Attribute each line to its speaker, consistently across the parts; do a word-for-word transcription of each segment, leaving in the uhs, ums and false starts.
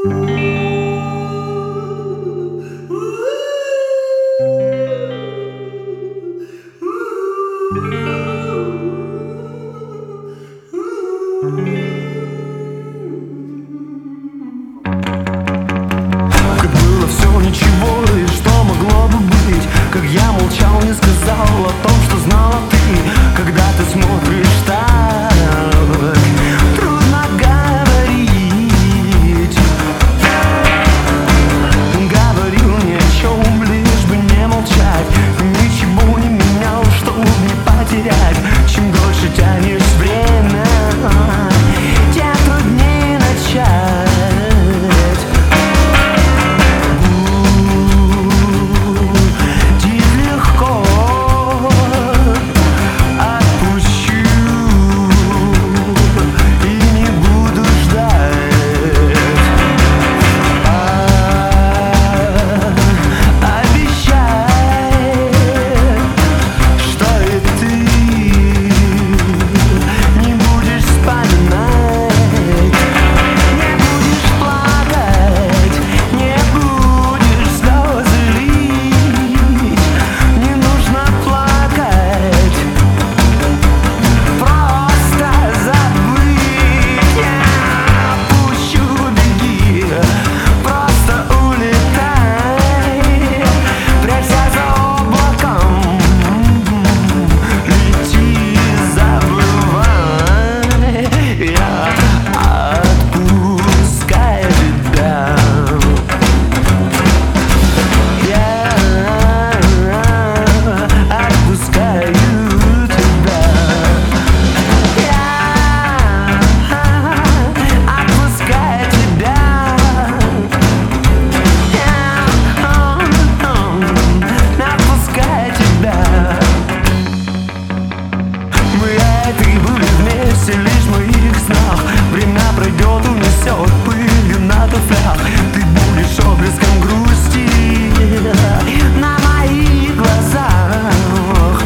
Speaker 1: Как было все ничего, и что могло бы быть? Как я молчал, не сказал о том, что знала ты. Когда ты смотришь так, трудно говорить. Говорил ни о чем, лишь бы не молчать. Ничего не менял, чтобы не потерять. Чем дольше тянешь время, тем труднее начать. Время пройдет, унесет пылью на туфлях. Ты будешь отблеском грусти на моих глазах.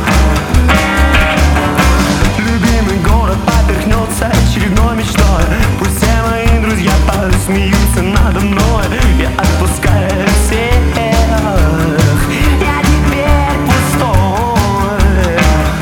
Speaker 1: Любимый город поперхнется очередной мечтой. Пусть все мои друзья посмеются надо мной. Я отпускаю всех. Я теперь пустой.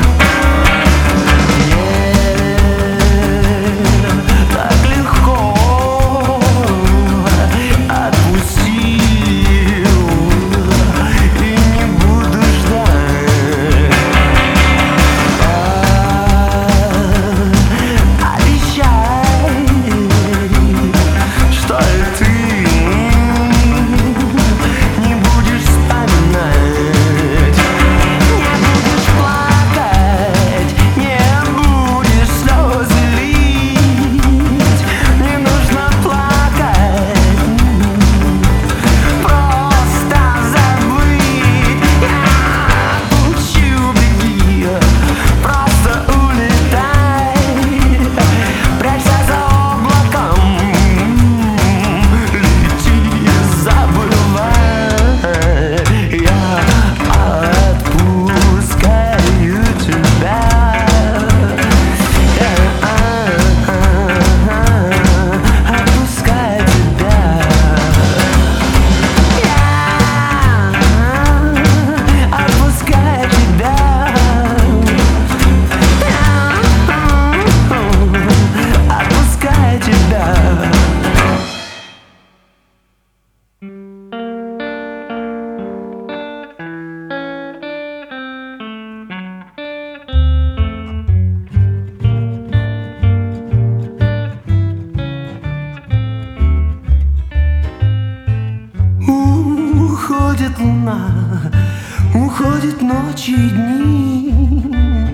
Speaker 1: Уходит луна, уходят ночи и дни.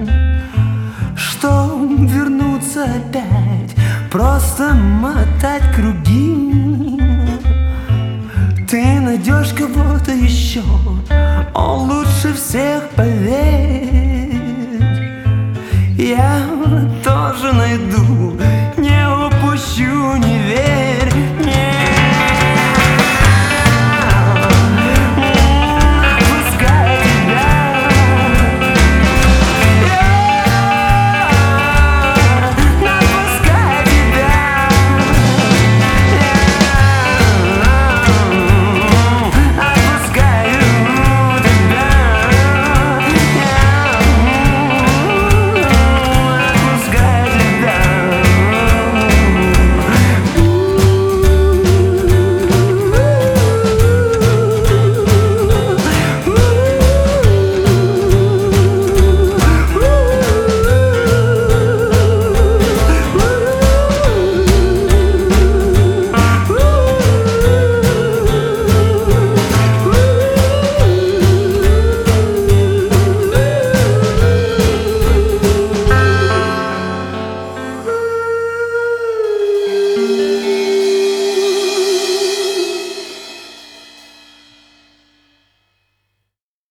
Speaker 1: Что вернуться опять, просто мотать круги. Ты найдешь кого-то еще, он лучше всех, поверь.